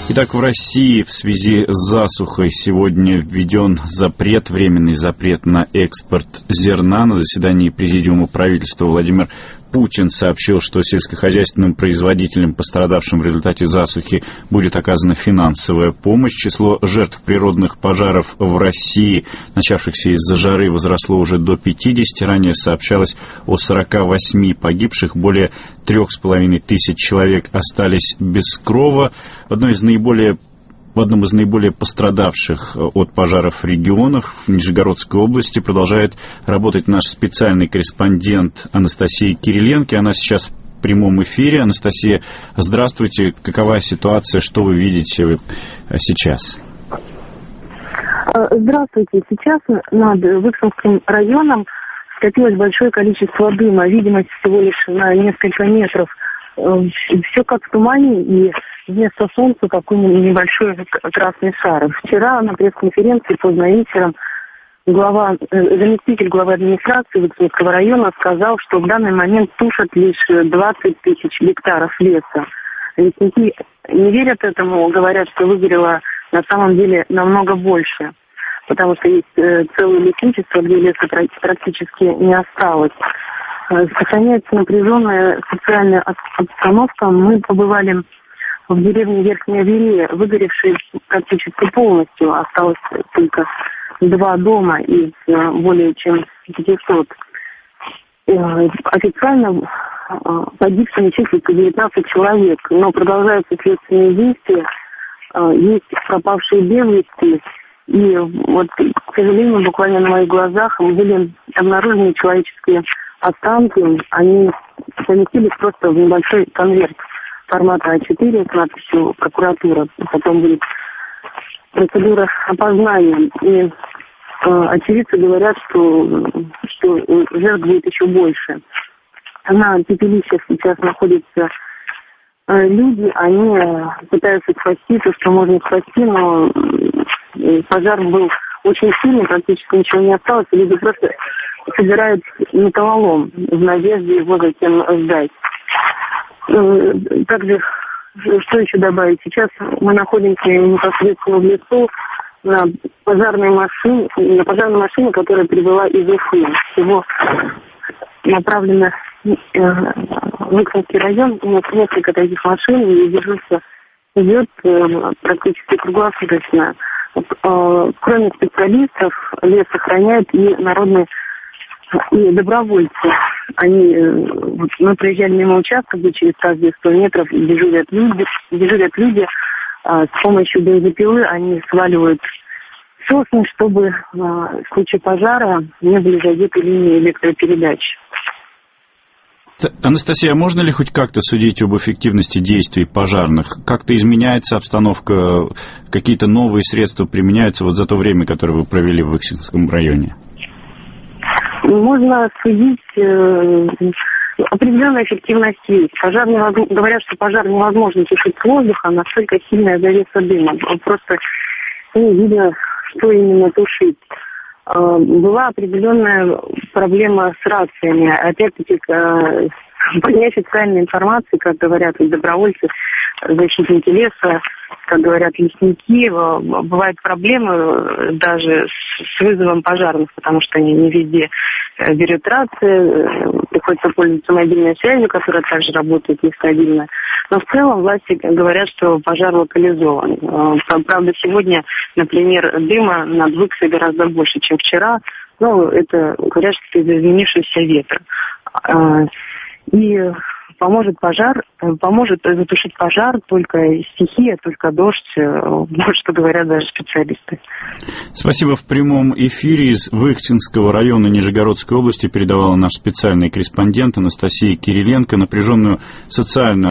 Итак, в России в связи с засухой сегодня введен временный запрет на экспорт зерна. На заседании Президиума правительства Владимир Путин сообщил, что сельскохозяйственным производителям, пострадавшим в результате засухи, будет оказана финансовая помощь. Число жертв природных пожаров в России, начавшихся из-за жары, возросло уже до 50. Ранее сообщалось о 48 погибших. Более 3500 человек остались без крова. В одном из наиболее пострадавших от пожаров регионов в Нижегородской области продолжает работать наш специальный корреспондент Анастасия Кириленко. Она сейчас в прямом эфире. Анастасия, здравствуйте. Какова ситуация? Что вы видите сейчас? Здравствуйте. Сейчас над Выксинским районом скопилось большое количество дыма. Видимость всего лишь на несколько метров. Все как в тумане, и вместо солнца такой небольшой красный шар. Вчера на пресс-конференции поздно вечером заместитель главы администрации Выксинского района сказал, что в данный момент тушат лишь 20 тысяч гектаров леса. Лесники не верят этому, говорят, что выгорело на самом деле намного больше, потому что есть целое лесничество, где леса практически не осталось. Сохраняется напряженная социальная обстановка. Мы побывали в деревне Верхняя Верея, выгоревшей практически полностью. Осталось только 2 дома из более чем 500. Официально погибшими числится 19 человек, но продолжаются следственные действия. Есть пропавшие без вести. И вот, к сожалению, буквально на моих глазах были обнаружены человеческие останки. Они поместились просто в небольшой конверт формата А4 с надписью «Прокуратура». Потом будет процедура опознания. И очевидцы говорят, что жертв будет еще больше. На пепелищах сейчас находятся люди. Они пытаются спасти то, что можно спасти, но пожар был очень сильный, практически ничего не осталось. И люди просто собирают металлолом в надежде его затем сдать. Также, что еще добавить? Сейчас мы находимся непосредственно в лесу на пожарной машине, которая прибыла из Уфы. Всего направлена в Выксинский район, несколько таких машин, и дежурство идет практически круглосуточно. Кроме специалистов, лес охраняют и народные и добровольцы. Мы проезжали мимо участка, где через каждые 100 метров дежурят люди. С помощью бензопилы они сваливают сосны, чтобы в случае пожара не были задеты линии электропередач. Анастасия, можно ли хоть как-то судить об эффективности действий пожарных? Как-то изменяется обстановка, какие-то новые средства применяются за то время, которое вы провели в Выксинском районе? Можно судить, определенная эффективность есть. Говорят, что пожар невозможно тушить с воздуха, настолько сильная завеса дыма. Просто не видно, что именно тушить. Была определенная проблема с рациями. Опять-таки, по неофициальной информации, как говорят добровольцы, защитники леса, как говорят лесники, бывают проблемы даже с вызовом пожарных, потому что они не везде берут рации, приходится пользоваться мобильной связью, которая также работает нестабильно. Но в целом власти говорят, что пожар локализован. Правда, сегодня, например, дыма над Выксой гораздо больше, чем вчера, но это говорят, что из-за изменившегося ветра. И поможет затушить пожар только стихия, только дождь, вот что говорят даже специалисты. Спасибо. В прямом эфире из Выксинского района Нижегородской области передавала наш специальный корреспондент Анастасия Кириленко. Напряженную социальную